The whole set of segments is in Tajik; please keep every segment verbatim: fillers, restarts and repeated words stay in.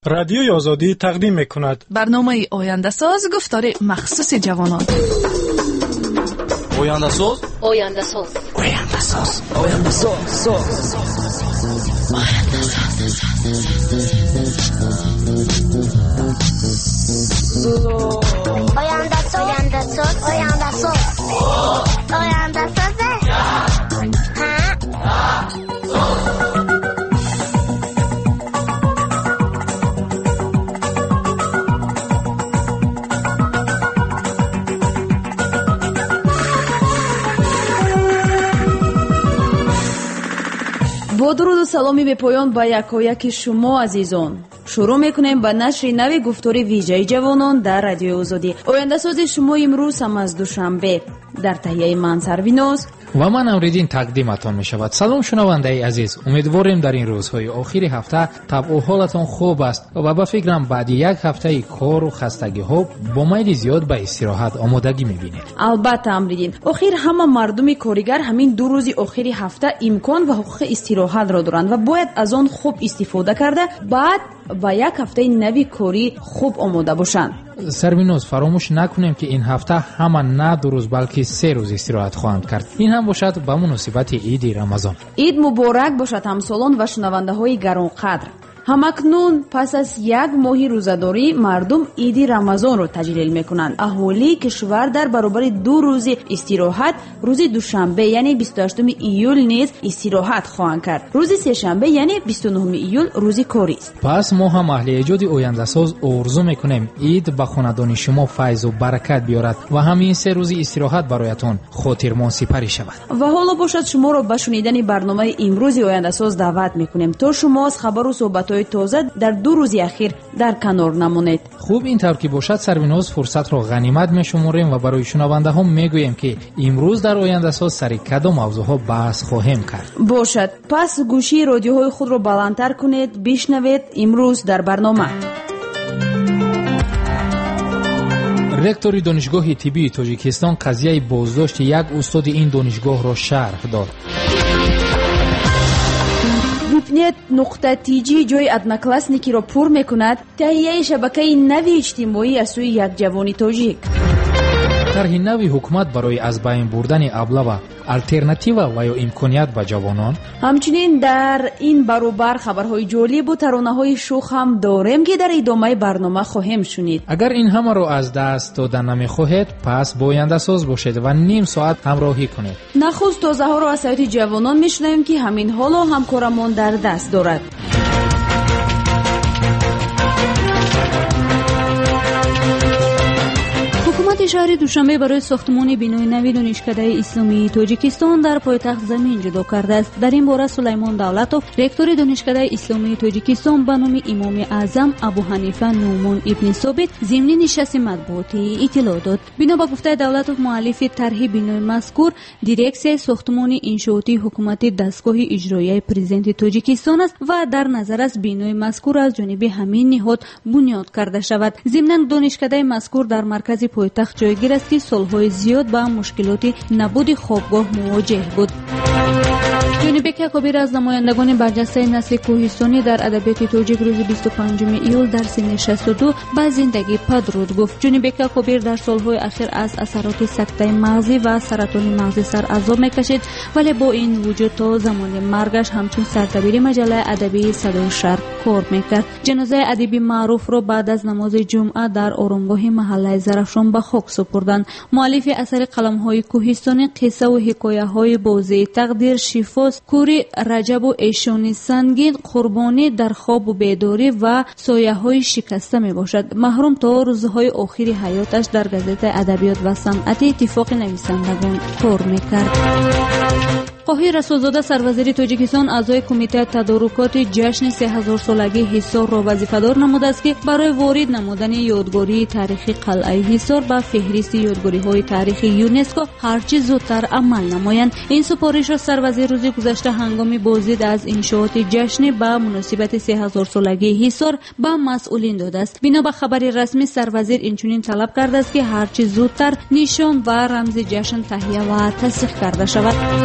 رادیوی آزادی تقدیم می‌کند. برنامه آینده ساز گفتار مخصوص جوانان. آینده ساز آینده ساز آینده ساز آینده ساز آینده ساز آینده ساز آینده ساز آینده ساز با درود و سلامی به پایان با یکایک شما عزیزان، شروع میکنیم با نشر نوی گفتار ویژه جوانان در رادیو آزادی. آینده ساز شما امروز هم از دوشنبه در تهیه من سرویناز و من امریدین تقدیمتان می شود. سلام شنونده عزیز، امیدواریم در این روزهای آخری هفته طبع و حالتان خوب است و به فکرم بعد یک هفته کار و خستگی ها با میل زیاد به استراحت آمادگی می بینید. البته امریدین، آخر همه مردم کارگر همین دو روز آخری هفته امکان و حقوق استراحت را دارند و باید از آن خوب استفاده کرده بعد و یک هفته نوی کاری خوب آماده باشند. سروینوز فراموش نکنیم که این هفته همه نه دو روز بلکه سه روز استراحت خواهند کرد. این هم باشد به مناسبت عید رمضان. عید مبارک باشد همسالان و شنونده های گرانقدر. همکنون پس از یک ماهی روزداری مردم عید رمضان را تجلیل میکنند. اهالی کشور در برابر دو روز استراحت روز دوشنبه یعنی بیست و هشتم ایول نیز استراحت خواهند کرد. روز سه شنبه یعنی بیست و نهم ایول روز کاری است. پس ما هم اهل ایجاد آینده ساز آرزو میکنیم عید به خاندان شما فیض و برکت بیارد و همین سه روز استراحت برایتان خاطرمان سپری شود. و حالا باشد شما را به شنیدن برنامه امروز آینده ساز دعوت میکنیم تا شما از خبر و صحبت تازه در دو روز اخیر در کنار نمانید. خوب این طور که باشد سرویناز فرصت را غنیمت میشماریم و برای شنونده ها میگوییم که امروز در آینده ساز سر کدام موضوع ها بحث خواهیم کرد. باشد پس گوشی رادیوهای خود را بلندتر کنید، بشنوید امروز در برنامه. رکتور دانشگاه طبی تاجیکستان قضیه بازداشت یک استاد این دانشگاه را شرح داد. ویپنت نقطه تیجی جای ادناکلاسنیکی را پر میکند. تهیه شبکه نوی اجتماعی از سوی یک جوانی تاجیک. طرح نوی حکومت برای از بین بردن ابله و الترناتیو و یا امکانیت به جوانان. همچنین در این برابر خبرهای جالب و ترانه‌های شوخ هم داریم که در ادامه برنامه خواهیم شنید. اگر این همه را از دست دادن نمیخواهید پس با آینده ساز باشید و نیم ساعت همراهی کنید. نخست تازه ها را از سایت جوانان میشنویم که همین حالا همکارمان در دست دارد. شهر دوشنبه برای ساختمان بینای نوی دانشکده اسلامی تاجیکستان در پایتخت زمین جدا کرده است. در این باره سلیمان دولتوف رکتور دانشکده اسلامی تاجیکستان به نام امام اعظم ابو حنیفه نومان ابن ثابت ضمن نشست مطبوعاتی اطلاع داد. بنا به گفته دولتوف مؤلف طرح بینای مذکور دیرکسیون ساختمان انشاءاتی حکومت دستگاه اجرایی پرزیدنت تاجیکستان است و در نظر است بینای مذکور از جانب همین نهاد بنیاد کرده شود. ضمن دانشکده مذکور در مرکز پایتخت جایگیر است که سالهای زیاد با مشکلات نبود خوابگاه مواجه بود. جناب کبیر از نمایندگان برجسته نسل کوهستانی در ادبیات تاجیک روز بیست و پنجم ایول در سن شصت و دو به زندگی پدرود گفت. جناب کبیر در سالهای اخیر از اثرات سکته مغزی و سرطان مغزی سر عذاب میکشید ولی با این وجود تا زمان مرگش همچون سردبیر مجله ادبی صدای شرق کار میکرد. جنازه ادیب معروف را بعد از نماز جمعه در آرامگاه محله زرافشان به خاک سپردند. مؤلف اثر قلم‌های کوهستانی قصه و حکایه‌های بازی تقدیر شفاست کوری رجب و ایشانی سنگین قربانی در خواب و بیداری و سایه‌های شکسته میباشد. محروم تا روزهای آخری حیاتش در گازت ادبیات و صنعت اتفاق نویسندگان کار میکرد. قاهی رسولزاده سروزیر تاجیکستان اعضای کمیته تدارکات جشن سه هزار سالگی حصار را وظیفه‌دار نموده است که برای وارد نمودن یادگاری تاریخی قلعه حصار به فهرست یادگاری‌های تاریخی یونسکو هرچه زودتر عمل نمایند. این سپارش را سروزیر روز گذشته هنگام بازدید از انشاءات جشن به مناسبت سه هزار سالگی حصار به مسئولین داده است. بنا به خبر رسمی سروزیر اینچنین طلب کرده است که هرچه زودتر نشان و رمز جشن تهیه و تصدیق کرده شود.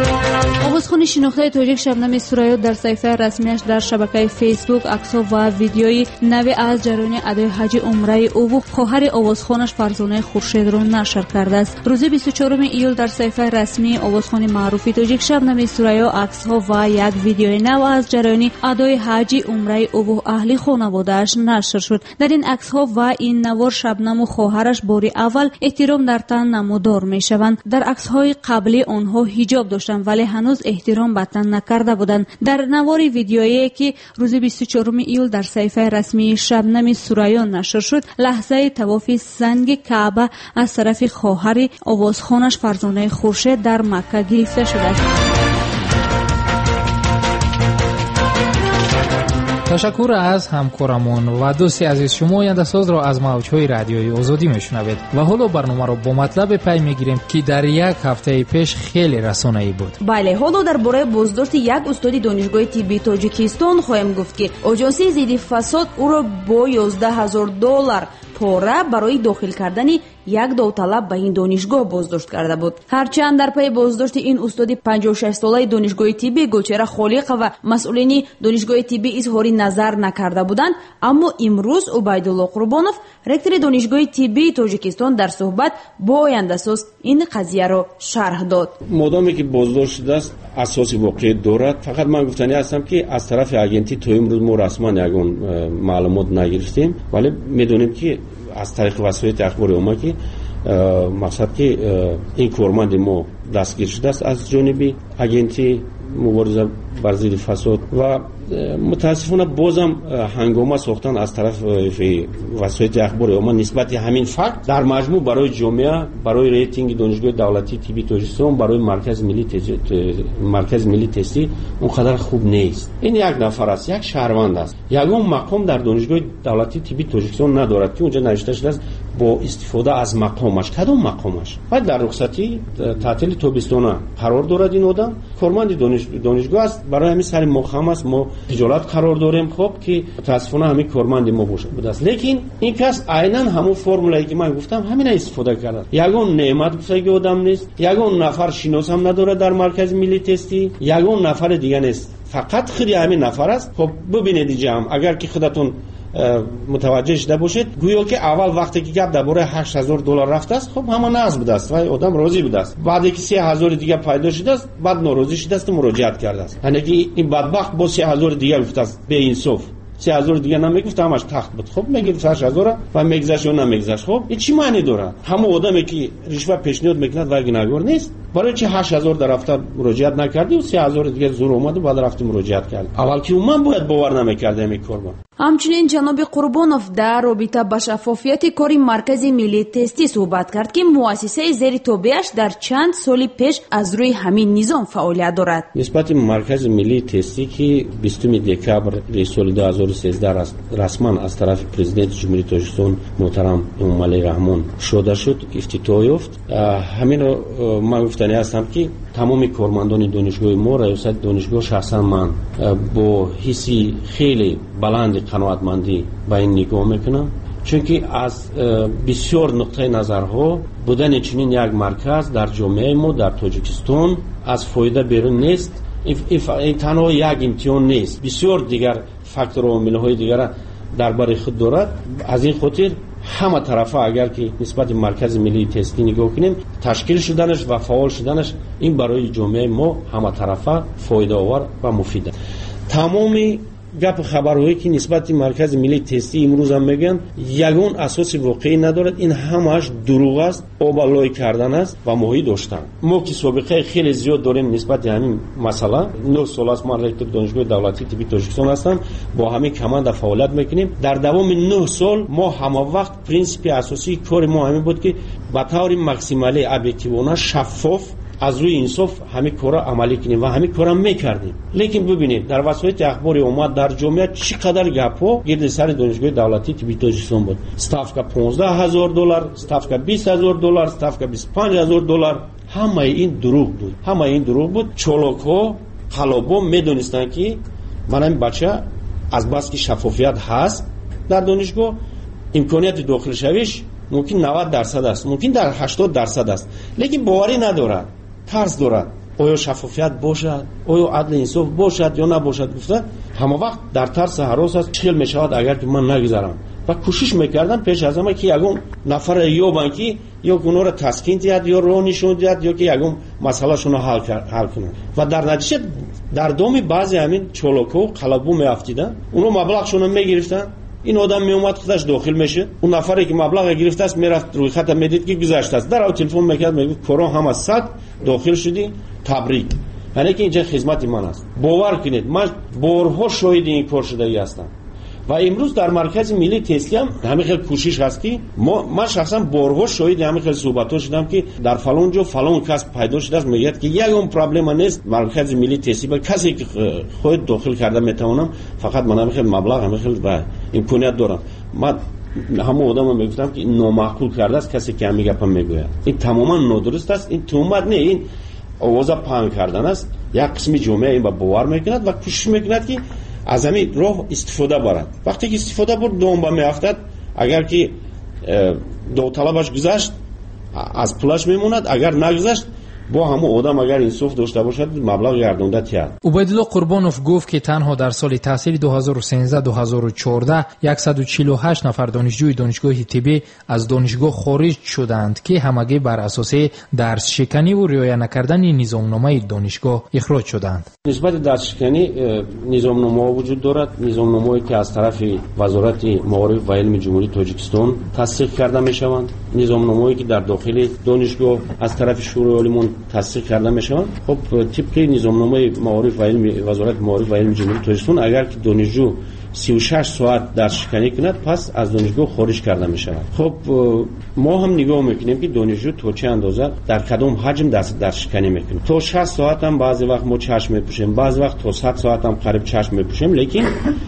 آوازخوان شناخته تاجیک شبنم سورایو در صفحه رسمیش در شبکه فیسبوک عکس‌ها و ویدیوی نوی از جریان ادای حج عمره او و خواهر آوازخوانش فرزانه خورشید را نشر کرده است. روز بیست و چهارم ایول در صفحه رسمی آوازخوان معروف تاجیک شبنم سورایو عکس‌ها و یک ویدیوی نو از جریان ادای حج عمره او و اهل خانواده‌اش نشر شد. در این عکس‌ها و این نوار شبنم و خواهرش باری اول احترام در تن نمودار می‌شوند. در عکس‌های قبلی آنها حجاب داشتند ولی هنوز احترام به تن نکرده بودند. در نوار ویدیویی که روز بیست و چهارم ایول در صفحه رسمی شبنم سورایو نشر شد، لحظه طواف سنگ کعبه از طرف خواهر آوازخوانش فرزانه خورشید در مکه گرفته شده است. تشکر از همکارمون و دوستی عزیز. شما آینده ساز را از موجهای رادیوی آزادی میشنوید و حالا برنامه را با مطلب پی میگیریم که در یک هفته پیش خیلی رسانه‌ای بود. بله، حالا درباره بازداشت یک استاد دانشگاه طبی تاجیکستان خواهیم گفت که آژانس ضد فساد او را با یازده هزار دلار پاره برای داخل کردن یک داوطلب به این دانشگاه بازداشت کرده بود. هرچند در پی بازداشت این استاد پنجاه و شش ساله دانشگاه طبی گلچهره خالق و مسئولین دانشگاه طبی اظهار نظر نکرده بودند، اما امروز عبیدالله قربانов رکتور دانشگاه طبی تاجیکستان در صحبت با آینده ساز این قضیه را شرح داد. مادامی که بازداشت شده است اساس واقعی دارد، فقط من گفتنی هستم که از طرف اجنسی تو امروز ما رسما یگان معلومات نگرفتیم، ولی میدونیم که از طریق وسایل اخباری اومد که مقصد که این کارمند ما دستگیر شده است از جانب اجنسی مبارزه بر ضد فساد و متاسفانه بازم هنگامه ساختن از طرف وسایل اخباری اومد نسبت همین فکت در مجموع برای جامعه، برای ریتینگ دانشگاه دولتی طبی تاجیکستان، برای مرکز ملی مرکز ملی تستی اونقدر خوب نیست. این یک نفر است، یک شهروند است، یگان مقام در دانشگاه دولتی طبی تاجیکستان ندارد که اونجا نوشته شده است با استفاده از مقامش. کدام مقامش؟ بعد در رخصتی تعطیل تابستانه قرار دارد این آدم، کارمند دانش دانشگاه است، برای همین سر مقام است ما تجارت قرار داریم. خب که متاسفانه همین کارمند ما باشه بوده است، لیکن این کس عیناً همون فرمولی که من گفتم همین استفاده کرده. یگان نعمت بسازی آدم نیست، یگان نفر شناس هم نداره در مرکز ملی تستی، یگان نفر دیگه نیست، فقط خیلی همین نفر است. خب ببینید اینجا هم اگر که خودتون متوجه شده باشید، گویا که اول وقتی که گپ درباره هشت هزار دلار رفته است، خب همون نقض بوده است و آدم راضی بوده است. بعد که سه هزار دیگه پیدا شده است، بعد ناراضی شده است و مراجعت کرده است. یعنی که این بدبخت با سه هزار دیگه گفته است به انصاف سه هزار دیگه نمیگفت، همش تخت بود. خب میگه هشت هزار و میگذشت یا نمیگذشت. خب این چی معنی داره؟ همون آدمی که رشوه پیشنهاد میکند و گناهکار نیست، برای چه هشت هزار در رفته مراجعت نکردی و سه هزار دیگه زور اومد و بعد رفتی مراجعت کرد؟ اول که من باید باور نمیکردم این کارو. همچنین جناب قربانов در رابطه با شفافیت کار مرکز ملی تستی صحبت کرد که مؤسسه زیر تابعش در چند سال پیش از روی همین نظام فعالیت دارد. نسبت مرکز ملی تستی که بیستم دکبر سال دو هزار و سیزده رسما از طرف پرزیدنت جمهوری تاجیکستان محترم امامعلی رحمان شده شد، افتتاح یافت. همین رو من گفتنی هستم که تمام کارمندان دانشگاه ما، ریاست دانشگاه، شخصا من با حسی خیلی بلند قناعتمندی به این نگاه میکنم، چون که از بسیار نقطه نظرها بودن چنین یک مرکز در جامعه ما در تاجیکستان از فایده بیرون نیست. این تنها یک امتحان نیست، بسیار دیگر فاکتور و عامل‌های دیگر درباره خود دارد. از این خاطر همه طرفا اگر که نسبت مرکز ملی تستی نگاه کنیم، تشکیل شدنش و فعال شدنش این برای جامعه ما همه طرفا فایده آور و مفید است. تمامی گپ خبرهایی که نسبت مرکز ملی تستی امروز هم میگن یگان اساس واقعی ندارد، این همش دروغ است، آبالای کردن است و ماهی داشتن. ما که سابقه خیلی زیاد داریم نسبت همین مسئله. نه سال است من رکتور دانشگاه دولتی طبی تاجیکستان هستم، با همین کماند فعالیت میکنیم. در دوام نه سال ما همه وقت پرینسیپ اساسی کار ما همین بود که به طور ماکسیمالی ابجکتیوانه شفاف از روی انصاف همین کارا عملی کنیم و همین کارا میکردیم. لیکن ببینید در وسایل اخباری اومد در جامعه چقدر گپا گرد سر دانشگاه دولتی طبی تاجیکستان بود. استافکا پانزده هزار دلار، استافکا بیست هزار دلار، استافکا بیست و پنج هزار دلار. همه این دروغ بود، همه این دروغ بود. چالاک‌ها، خلابا میدونستن که من این بچه از بس که شفافیت هست در دانشگاه، امکانیت داخل شویش ممکن نود درصد است، ممکن در هشتاد درصد است، لیکن باوری ندارد، ترس دارد. آیا شفافیت باشد، آیا عدل انصاف باشد یا نباشد. گفته همه وقت در ترس هراس است چیل می شود اگر که من نگذارم و کوشش میکردن پیش از همه که یگون نفر یا بانکی یا گناه را تسکین دهد یا راه نشون دهد یا که یگون مسئله شون حل حل کنند و در نتیجه در دام بعضی همین چولوکو و قلبو میافتیدن، اونو مبلغ شون میگرفتن. این آدم می اومد خودش داخل میشه، اون نفری که مبلغ گرفته است میرفت روی خط میدید که گذشته است، در او تلفن میکرد میگفت کورا هم از صد داخل شدی تبریک، یعنی که اینجا خدمت من است. باور کنید من بارها شاهد این کار شده ای هستم و امروز در مرکز ملی تسلی هم همین خیلی کوشش هست که ما من شخصا بارها شاهد همین خیلی صحبت‌ها شدم که در فلان جا فلان کس پیدا شده است، میگه که یک اون پرابلم نیست مرکز ملی تسلی با کسی که خود داخل کرده میتونم، فقط من همین خیلی مبلغ همین خیلی و امکانیت دارم. من همه آدم میگفتم که این نامعقول کرده است کسی که همین گپم میگوید، این تماما نادرست است، این تهمت نه، این آواز پهن کردن است. یک قسمی جامعه این با باور میکند و کوشش میکند که از همین راه استفاده برد. وقتی که استفاده برد دوم با میافتد، اگر که داوطلبش گذشت از پولش میموند، اگر نگذشت با همه آدم اگر انصاف داشته باشد مبلغ گردونده تیاد. عبیدالله قربانوف گفت که تنها در سال تحصیلی دو هزار و سیزده دو هزار و چهارده صد و چهل و هشت نفر دانشجوی دانشگاه طبی از دانشگاه خارج شدند که همگی بر اساس درس شکنی و رعایت نکردن نظامنامه دانشگاه اخراج شدند. نسبت درس شکنی نظامنامه وجود دارد، نظامنامه‌ای که از طرف وزارت معارف و علم جمهوری تاجیکستان تصدیق کرده میشوند، نظامنامه‌ای که در داخل دانشگاه از طرف شورای عالمان تصدیق کرده میشوند. خب طبق نظامنامه معارف و علم وزارت معارف و علم جمهوری تاجیکستان اگر که دانشجو سی و شش ساعت درس شکنی کند پس از دانشگاه خارج کرده می شود. خب ما هم نگاه میکنیم که دانشجو تا چه اندازه در کدام حجم درس درس شکنی میکنه. تا شش ساعت هم بعضی وقت ما چشم میپوشیم، بعضی وقت تا صد ساعت هم قریب چشم میپوشیم، لیکن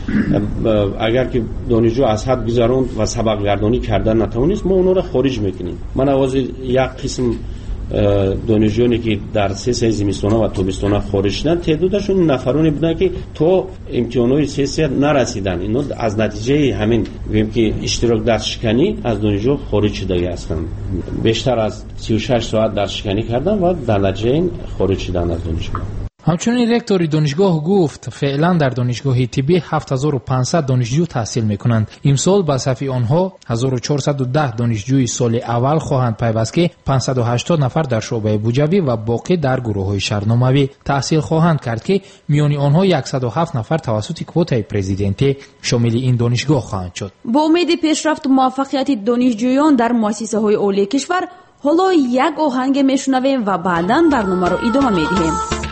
اگر که دانشجو از حد گذراند و سبق گردانی کردن نتونست ما اونها را خارج میکنیم. من آواز یک قسم دانشجویانی که در سه سه زمستانه و تابستانه خارج شدن تعدادشون نفرانی بودن که تا امتحانات سه سه نرسیدن، اینا از نتیجه همین میگیم که اشتراک درس شکنی از دانشجو خارج شده هستند. بیشتر از سی و شش ساعت درس شکنی کردن و در نتیجه این خارج شدن از دانشگاه. همچنین رکتور دانشگاه گفت فعلا در دانشگاه طبی هفت هزار و پانصد دانشجو تحصیل میکنند. امسال به صف آنها هزار و چهارصد و ده دانشجوی سال اول خواهند پیوست که پانصد و هشتاد نفر در شعبه بوجوی و باقی در گروه‌های شهرناموی تحصیل خواهند کرد که میان آنها صد و هفت نفر توسط کوتای پرزیدنتی شامل این دانشگاه خواهند شد. با امید پیشرفت و موفقیت دانشجویان در مؤسسه‌های عالی کشور حالا یک آهنگ میشنویم و بعداً برنامه رو ادامه میدیم.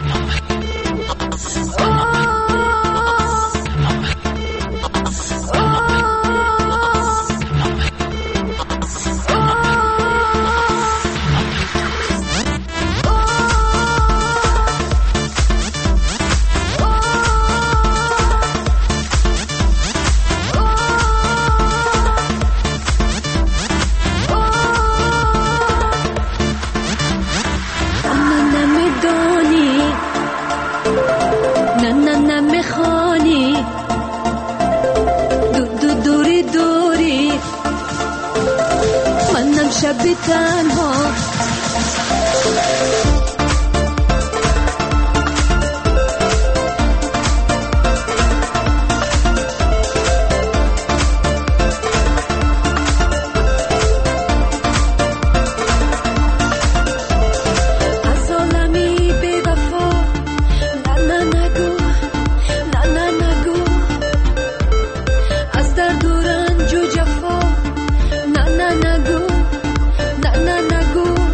شب تنها از عالمی بی وفا نه نه نگو نه نه نگو از درد و رنج و جفا نه نه نگو نه نه نگو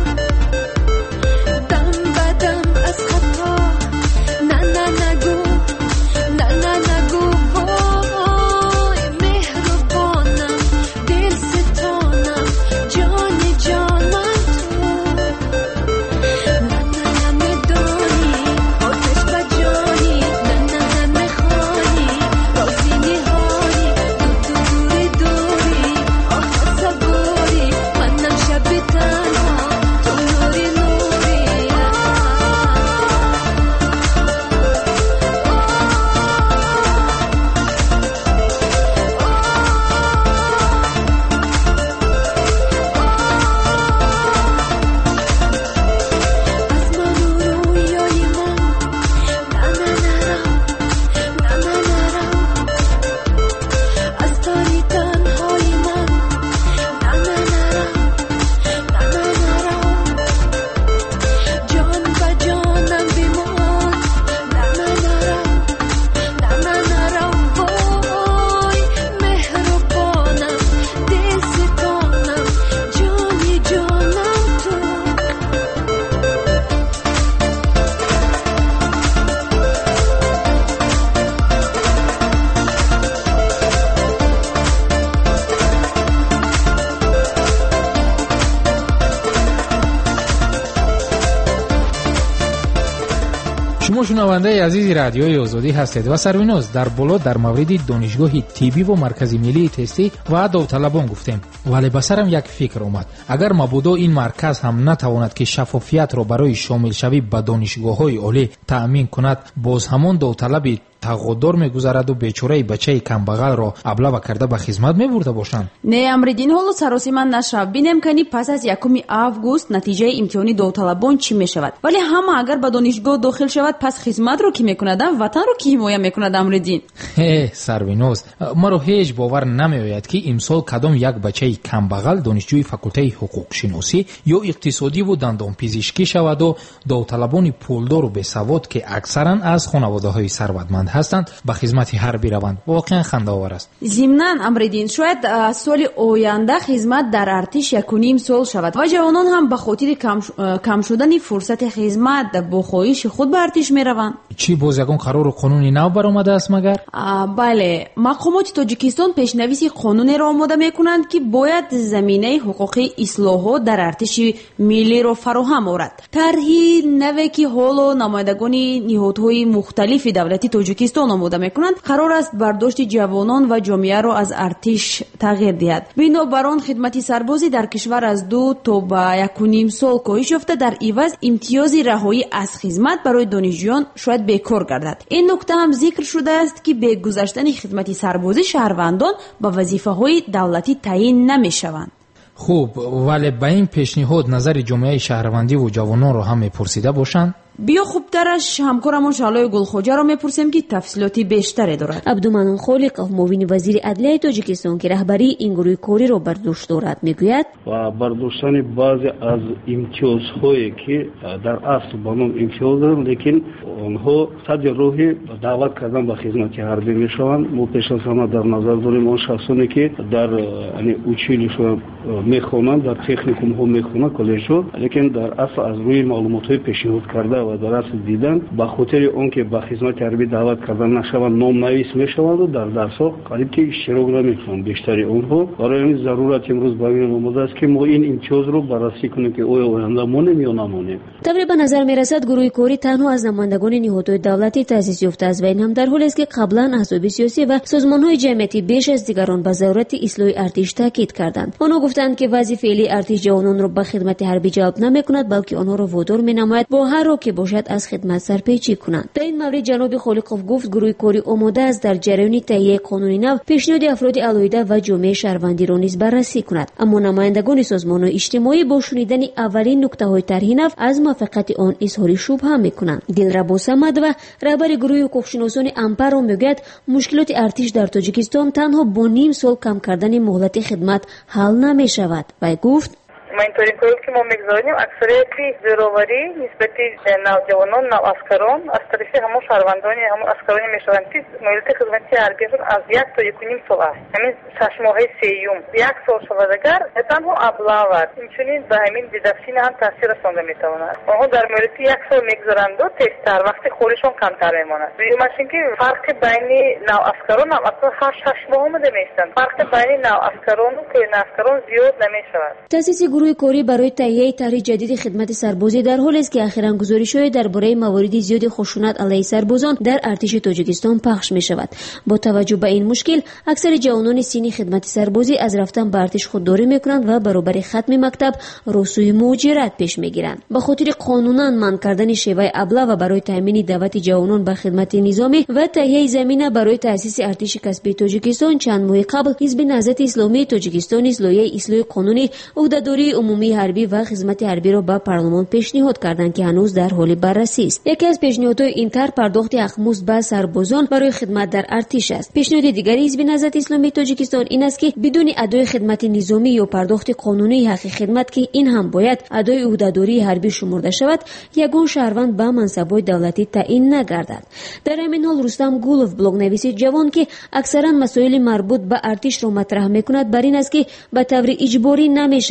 шунавандаи азизи радиои озодӣ ҳастед ва Сарвиноз дар боло дар мавриди донишгоҳи тиббӣ ва маркази миллии тестӣ ва довталабон гуфтем, вале ба сарам як фикр омад. Агар мабодо ин марказ ҳам натавонад ки шафофиятро барои шомилшавӣ ба донишгоҳҳои олӣ таъмин кунад, боз ҳамон довталаби тағодор мегузараду бечораи бачаи камбағалро аблава карда ба хизмат мебурда бошанд. Не Амриддин, ҳоло саросима нашав. Бинем кани пас аз якуми август натиҷаи имтиҳони довталабон чӣ мешавад. Вале ҳама агар ба донишгоҳ дохил шавад, пас хизматро ки мекунад, ватанро ки ҳимоя мекунад. Амриддин, ҳе Сарвиноз, маро ҳеҷ бовар намеояд ки имсол кадом як бачаи камбағал донишҷӯи факултаи ҳуқуқшиносӣ ё иқтисодиву дандонпизишкӣ шаваду довталабони пулдору бесавод ки аксаран аз хонаводаҳои сарватманд ҳастанд ба хизмати ҳарбӣ раванд. Воқеан хандаовар аст. зимнан Амриддин, шояд соли оянда хизмат дар артиш якуним сол шавад ва ҷавонон ҳам ба хотири кам шудани фурсати хизмат бо хоҳиши худ ба артиш мераванд. Чӣ боз ягон қарору қонуни нав баромадааст магар? Бале, мақомоти Тоҷикистон пешнависи қонунеро омода мекунанд ки бояд заминаи ҳуқуқи ислоҳот дар артиши миллиро фароҳам орад. тарҳи наве ки ҳоло намояндагони ниҳодҳои мухталифи давлати Тоҷикистон омода мекунанд, қарор аст бардошти ҷавонон ва ҷомеаро аз артиш тағйир диҳад. Бинобар он хидмати сарбозӣ дар кишвар аз ду то ба якуним сол коҳиш ёфта, дар иваз имтиёзи раҳоӣ аз хизмат барои донишҷӯён шояд бекор гардад. ин нукта ҳам зикр шудааст ки бе гузаштани хидмати сарбозӣ шаҳрвандон ба вазифаҳои давлатӣ таъин намешаванд. хуб, вале ба ин пешниҳод назари ҷомеаи шаҳрвандиву ҷавононро ҳам мепурсида бошанд? биё хубтараш ҳамкорамон Шаълои Гулхоҷаро мепурсем ки тафсилоти бештаре дорад. Абдуманон Холиқов, муовини вазири адлияи Тоҷикистон ки раҳбарии ин гурӯҳи кориро бардошт дорад, мегӯяд: ва бардоштани баъзе аз имтиёзҳое ки дар асл ба ном имтиёз доранд, лекин онҳо садди роҳи даъват кардан ба хизмати ҳарбӣ мешаванд. мо пеш аз ҳама дар назар дорем он шахсоне ки дар училишо мехонанд, дар техникумҳо мехонанд, коллеҷҳо, лекин дар асл аз рӯи маълумотҳои пешниҳод карда ва дар асл дидан ба хотири он ки ба хизмати ҳарбӣ даъват карда нашаванд, номнавис мешаванду дар дарсҳо қариб ки иштирок намекунанд бештари онҳо. барои ҳамин зарурат имрӯз ба мин омода аст ки мо ин имтиёзро баррасӣ кунем ки оё оянда монем ё намонем. тавре ба назар мерасад гурӯҳи корӣ танҳо аз намояндагони ниҳодҳои давлатӣ таъсис ёфтааст ва ин ҳам дар ҳоле аст ки қаблан аҳзоби сиёсӣ ва созмонҳои ҷамъиятӣ беш аз дигарон ба зарурати ислоҳи артиш таъкид карданд. онҳо гуфтанд ки вазъи феълии артиш ҷавононро ба хидмати ҳарбӣ ҷалб намекунад, балки онҳоро водор менамояд бо ҳар роҳ ки бошад аз хидмат сарпечӣ кунанд. дар ин маврид ҷаноби Холиқов гуфт гурӯҳи корӣ омода аст дар ҷараёни таҳияи қонуни нав пешниҳоди афроди алоҳида ва ҷомеаи шаҳрвандиро низ баррасӣ кунад. аммо намояндагони созмонҳои иҷтимоӣ бо шунидани аввалин нуктаҳои тарҳи нав аз муваффақияти он изҳори шубҳа мекунанд. Дилрабо Самадова, раҳбари гурӯҳи ҳуқуқшиносони Ампаро, мегӯяд мушкилоти артиш дар Тоҷикистон танҳо бо ним сол кам кардани муҳлати хидмат ҳал намешавад. Вай гуфт: ما اینطوری کاری که ما میگذاریم اکثریتی زیرواری نسبتی نوجوانان نواکران از طرف همون شهروندانی همون اسکرانی میشوند که مدت خدمتی حربیشون از یک تا یک و نیم سال است. همین شش ماهه سیوم یک سال شود اگر تنها ابلاغ میتونین به همین دیدکشن هم تاثیر رسانده میتواند. آنها در مدت یک سال میگذارند و تستر وقتی خودشون کمتر میماند. میگویم که فرق بین نواسکران هم اصلا هشت هشت ماه اومده میشن. فرق بین نواسکران و نواسکران زیاد نمیشود. تاسیس گروه کاری برای تهیه طرح جدید خدمت سربازی در حالی است که اخیراً گزارش‌های درباره موارد زیاد خشونت علیه سربازان در ارتش تاجیکستان پخش می‌شود. با توجه به این مشکل، اکثر جوانان سینی خدمت سربازی از رفتن به ارتش خودداری می‌کنند و برابر ختم مکتب رسوی مهاجرت پیش می‌گیرند. به خاطر قانوناً منع کردن شیوه ابلاغ و برای تامین دعوت جوانان به خدمت نظامی و تهیه زمینه برای تأسیس ارتش کسبی تاجیکستان، چند ماه قبل حزب نهضت اسلامی تاجیکستان لایحه اصلاح قانونی عهدهداری عمومی حربی و خدمت حربی را به پارلمان پیشنهاد کردند که هنوز در حال بررسی است. یکی از پیشنهادهای این طرح پرداخت اخموز به سربازان برای خدمت در ارتش است. پیشنهاد دیگری حزب نهضت اسلامی تاجیکستان این است که بدون ادای خدمت نظامی یا پرداخت قانونی حق خدمت که این هم باید ادای عهدهداری حربی شمرده شود، یگان شهروند به منصب‌های دولتی تعیین نگردد. در همین حال رستم گولوف، بلاگ‌نویس جوان که اکثرا مسائل مربوط به ارتش را مطرح می‌کند، بر این است که به طور اجباری نمی‌شود شب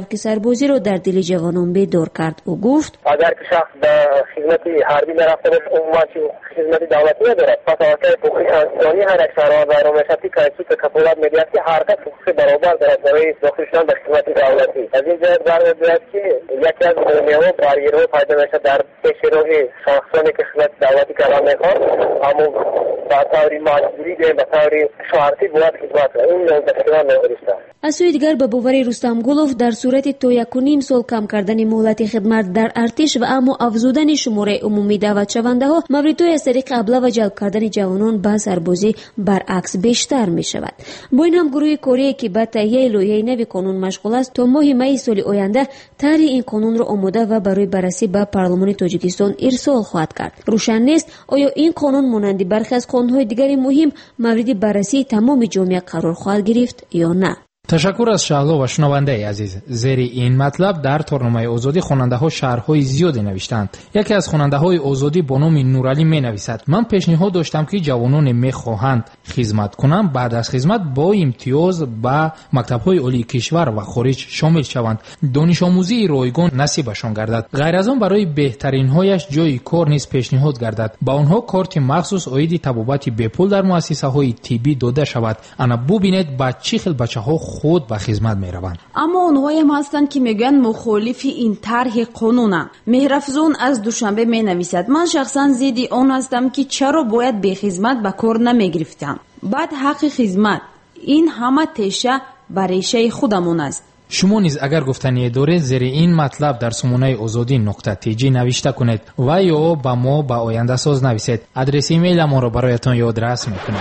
شوق سربازی را در دل جوانان بیدار کرد. او گفت اگر که شخص به خدمت حربی نرفته باشه عموما خدمت دولتی ندارد، پس واقعا حقوق انسانی هر یک سرباز را میشتی که سوت کفالت میدهد که هر کس حقوق برابر دارد برای داخل شدن به خدمت دولتی. از این جهت برمی‌آید که یکی از مهم‌ها بریرها پیدا میشه در پیش راه شخصانی که خدمت دولتی کردن میخواد، اما با طور مجبوری به طور شرطی باید خدمت کنند. این نوزدشتگان نوگریسته. از سوی دیگر به باور رستم گلوف در صورت تا یک و نیم سال کم کردن مهلت خدمت در ارتش و اما افزودن شماره عمومی دعوت شونده ها، موردهای از طریق ابله و جلب کردن جوانان به سربازی برعکس بیشتر می شود. با این هم گروه کره که به تهیه لایحه نو قانون مشغول است تا ماه می سال آینده طرح این قانون را آماده و برای بررسی به پارلمان تاجیکستان ارسال خواهد کرد. روشن نیست آیا این قانون مانند برخی از قانون‌های دیگر مهم مورد بررسی تمام جامعه قرار خواهد گرفت یا نه. تشکر از شهلا و شنونده عزیز. زیر این مطلب در تورنمه آزادی خواننده ها شرح‌های زیادی نوشتند. یکی از خواننده های آزادی با نام نورعلی می نویسد: من پیشنهاد داشتم که جوانان می خواهند خدمت کنند بعد از خدمت با امتیاز به مکتب های عالی کشور و خارج شامل شوند، دانش آموزی رایگان نصیبشان گردد. غیر از آن برای بهترین هایش جای کار نیز پیشنهاد گردد، با آنها کارت مخصوص عاید طبابت بپول در مؤسسه های طبی داده شود. انا ببینید با چه خیل بچه ها خود به خدمت می روند. اما اونهایی هم هستند که میگن مخالف این طرح قانونن. مهرافزون از دوشنبه می نویسد: من شخصا ضد آن هستم که چرا باید به خدمت به کار نمی گرفتم. بعد حق خدمت این همه تشه بریشه خودمون است. شما نیز اگر گفتنی داره زیر این مطلب در سمونه آزادی نقطه تی جی نوشته کنید و یا با ما با آینده ساز نویسید. آدرس ایمیل ما را برایتان یادداشت میکنیم.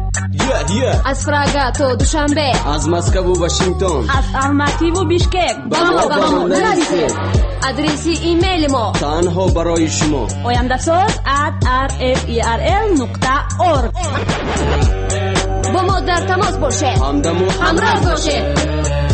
yeah. از پراگا تا دوشنبه، از مسکو و واشنگتن، از الماتی و بیشکک با ما با ما نویسید. آدرس ایمیل ما تنها برای شما آینده ساز ات آر اف ای آر ال نقطه اورگ. با ما در تماس باشید، همراه باشید.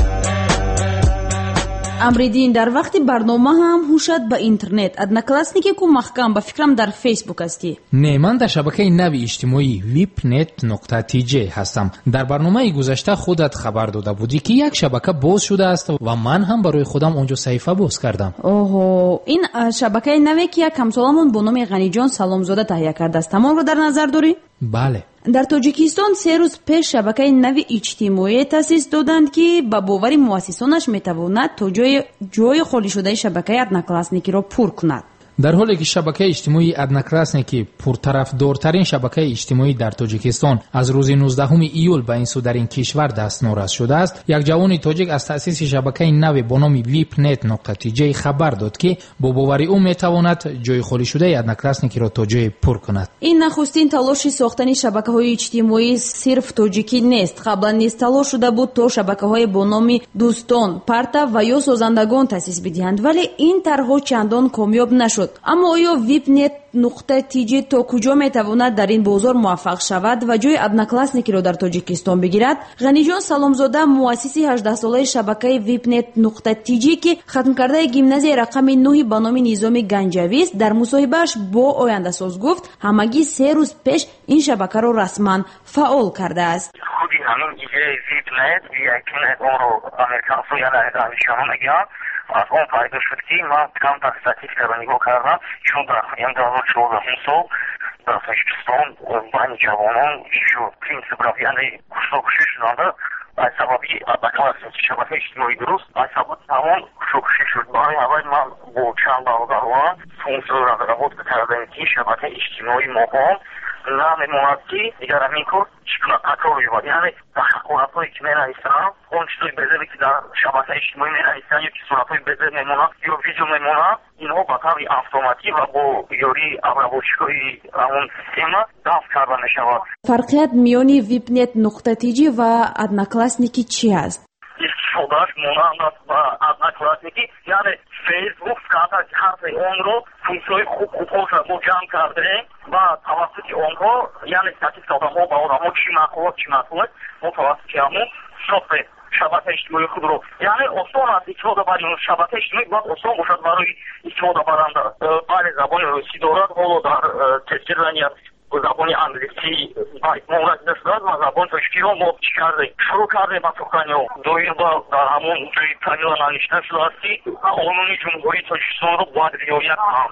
امریدین در وقتی برنامه هم هوشت به اینترنت ادنکلاسنیکی که محکم به فکرم در فیسبوک هستی. نه، من در شبکه نو اجتماعی ویپنت نقطه تی جی هستم. در برنامه گذشته خودت خبر داده بودی که یک شبکه باز شده است و من هم برای خودم اونجا صفحه باز کردم. اوه، این شبکه نوی که یک همسالمون با نام غنیجان سلامزاده تهیه کرده است. تمام رو در نظر داری؟ بله. در تاجیکستان سه روز پیش شبکه نوی اجتماعی تأسیس دادند که با باور مؤسسانش میتواند تا جای جای خالی شده شبکه ادنکلاسنیکی را پر کند. در حالی که شبکه اجتماعی ادنکلاسنیکی پرطرفدارترین شبکه اجتماعی در تاجیکستان از روز نوزدهم ایول به این سو در این کشور دستنوراست شده است، یک جوان تاجیک از تأسیس شبکه نو با نام ویپنت نقطه تی جی خبر داد که با باور او میتواند جای خالی شده ادنکلاسنیکی را تا جای پر کند. این نخستین تلاش ساختن شبکه‌های اجتماعی صرف تاجیکی نیست. قبلا نیز تلاش شده بود تا شبکه‌های با نام دوستان، پرتا و یا سازندگان تأسیس بدهند، ولی این طرح‌ها چندان کامیاب نشد. اما آیا ویپنت نقطه تی جی تا کجا میتواند در این بازار موفق شود و جای ادنکلاسنیکی را در تاجیکستان بگیرد؟ غنیجان سلامزاده مؤسس هجده ساله شبکه ویپنت نقطه تی جی که ختم کرده گیمنازی رقم نه به نام نظام گنجویست در مصاحبهش با آینده ساز گفت همگی سه روز پیش این شبکه را رسما فعال کرده است. خودی همین ایده ویپنت ویپنت اون رو امریکا سویانه دانشگاه میگن. از اون پیدا شد که من کم در استاتیستیکا را نگاه کردم، چون در امروز چهاردهم سال در تاجیکستان بین جوانان شو پرینسیپ را یعنی کشتارکشی شدند از سببی ادنکلاسنیکی شبکه اجتماعی درست از سبب تمام کشتارکشی شد. برای اول من با چند برادر و فونکسیون را رابط کردم که شبکه اجتماعی مقام نمی‌ماند که دیگر همین کار چیکار تکرار بیاد. یعنی تحقیقاتی که می‌نویسن اون چیزی بذاری که در شبکه اجتماعی می‌نویسن یا که صورت‌های بذاری می‌مونن یا ویدیو می‌مونن، اینها با طور اتوماتیک و با یاری ابروچکای اون سیستم دفع کرده می‌شود. فرقیت میان ویپنت نقطه تی جی و ادنکلاسنیکی چی است؟ شداش مانند است با ادنکلاسنیکی، یعنی فیسبوک فقط حرف اون رو فونکسیون خوب خوب رو جمع کرده و توسط اونها یعنی استاتیستیکا ها با آدم‌ها چی معقول چی معقول ما توسط همون ساخت شبکه اجتماعی خود رو یعنی آسان است استفاده برای اون شبکه اجتماعی باید آسان باشد برای استفاده برنده. برای زبان روسی دارد حالا در تسکیرانی забони англиси мураҷида шудааст ва забони тоҷикиро мо чӣ кардем шурӯъ кардем ба сухани доирба дар ҳамон ҷои правила навишта шудааст ки қонуни ҷумҳурии тоҷикистонро бояд риоят кунам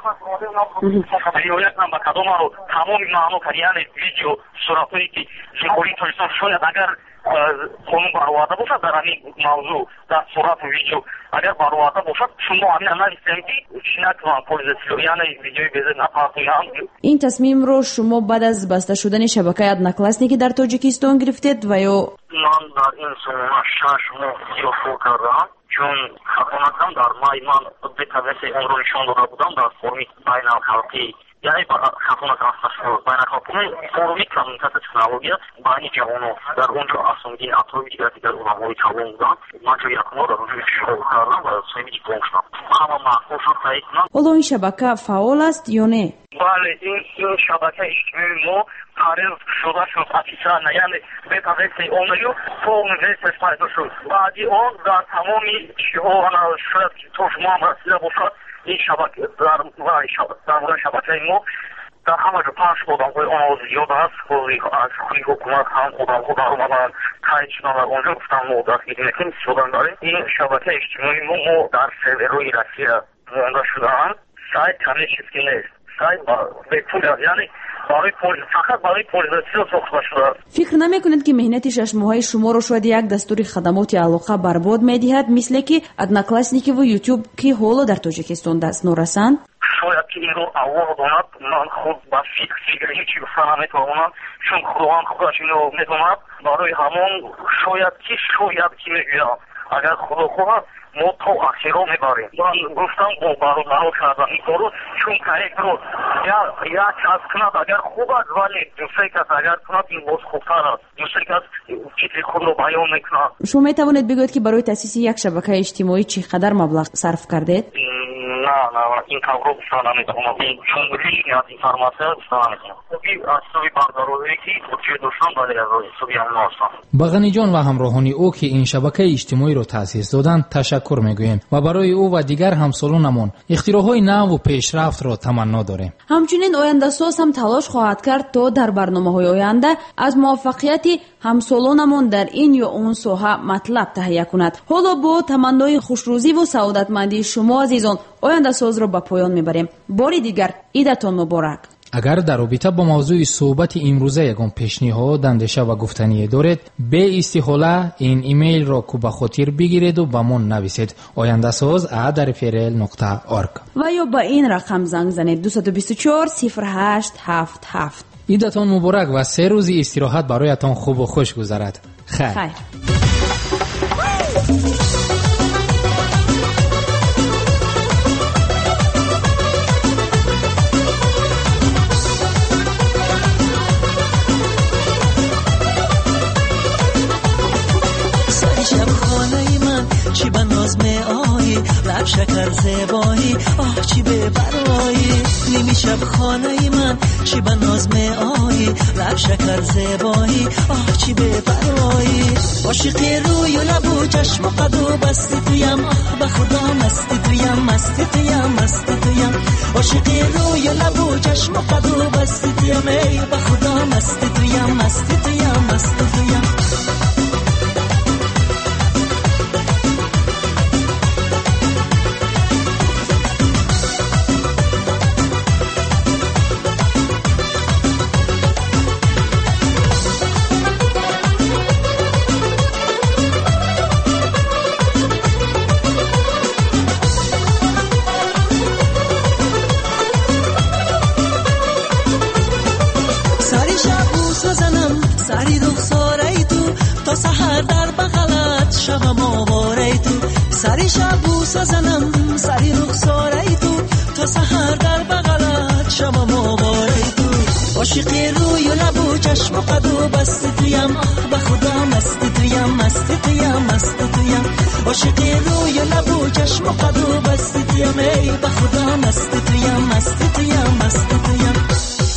риоят кунам ба кадомаро тамоми маъно кар яъне видео суратҳое ки ҷумҳурии тоҷикистон шояд агар қонун бароварда бошад дар ҳамин мавзӯъ дар сурату видео агар бароварда бошад шумо ҳамина нависем ки чӣ накунам полизатсиё яъне видеои безед напартоям. ин тасмимро шумо баъд аз баста шудани шабакаи одноклассники дар тоҷикистон гирифтед ва ё ман дар ин сомона шаш моҳ зиёд кор кардам чун ҳақонатан дар май ман детавеси онро нишон дода будам дар форми байналхалқӣ яъне хатонат асташо байналхалқии форуми коммуникация технология байни ҷавонот дар онҷо асомидин атрои дигар дигар уламои калон буданд ман ҷои якумро дар онҷо шуғул кардам ва соҳиби диплом шудам ҳама маъқулшон таъйид кунам. ҳоло ин шабака фаъол аст ё не? бале ин ин шабакаи иҷтимоии мо тарғиб шуда шуд официально яъне бетавеси онаю полный версияш пайдо шуд баъди он дар тамоми чиҳо ана шояд ки то шумо ҳам расида бошад ин шабака дар бораи шабакаи мо дар ҳама ҷо пахш одамҳои он ҳоз зиёд аст аз худи ҳукумат ҳам одамҳо дар омадан қайд шудан дар онҷо гуфтан мо дастгирӣ мекунем истифода мебарем. ин шабакаи иҷтимоии мо мо дар серверҳои Россия монда шудаанд сайт каме чизки нест сайт бепул аст яъне фақат барои полизатсиё сохта шудааст. фикр намекунед ки меҳнати шашмоҳаи шуморо шояд як дастури хадамоти алоқа барбод медиҳад мисле ки одноклассникиву ютуб ки ҳоло дар тоҷикистон дастнорасанд? шояд ки инро аллоҳ донад ман худ ба фикр фикр ҳечи гуфта наметавонам чун худованд худаш инро медонад барои ҳамон шояд ки шояд ки мегӯям агар худо хоҳад мо то ахиро мебарем. ман гуфтам бо бародаро кардам ин кору чун карекро як кас кунад агар хуб аст вале дусе кас агар кунад ин боз хубтар аст дусе кас фикри худро баён мекунад. шумо метавонед бигӯед ки барои таъсиси як шабакаи иҷтимоӣ чӣ қадар маблағ сарф кардед? на на ин тавро гуфта наметавонам чун ҳеҷ ният информация гуфта наметавонам аз ҳисоби бардарое ки бурҷои доштам бале аз ҳисоби ҳамно ҳастам. ба ғаниҷон ва ҳамроҳони ӯ ки ин шабакаи иҷтимоиро таъсис доданд ташаккур мегӯем ва барои ӯ ва дигар ҳамсолонамон ихтироъҳои наву пешрафтро таманно дорем. ҳамчунин ояндасоз ҳам талош хоҳад кард то дар барномаҳои оянда аз муваффақияти ҳамсолонамон дар ин ё он соҳа матлаб таҳия кунад. ҳоло бо таманнои хушрӯзиву саодатмандии шумо азизон ояндасозро ба поён мебарем. бори дигар идатон муборак. агар дар робита бо мавзӯи суҳбати имрӯза ягон пешниҳод андеша ва гуфтание доред беистиҳола ин имейлро ку ба хотир бигиреду ба мон нависед ояндасоз at r f r l nokta org ва ё ба ин рақам занг занед ду бисту чор сифр ҳашт ҳафт ҳафт. идатон муборак ва се рӯзи истироҳат бароятон хубу хуш гузарад. хайр, хайр. چی به ناز می آیی لب شکر زیبایی آه چی به برایی نیمی شب خانه من چی به ناز می آیی لب شکر زیبایی آه چی به برایی عاشقی روی لب و چشم قد و بستی تویم آه به خدا مستی تویم مستی تویم مستی تویم عاشقی روی لب و چشم قد و بستی تویم ای به خدا مستی تویم مستی تویم مستی تویم سری رخساره تو تا سحر در بغلت شبم آواره تو سری شب بوسه زنم سری رخساره تو تا سحر در بغلت شبم آواره تو عاشقی روی لب و چشم و قد و بستی تویم آه به خدا مستی تویم مستی تویم مستی تویم عاشقی روی لب و چشم و قد و بستی تویم ای به خدا مستی تویم مستی تویم مستی تویم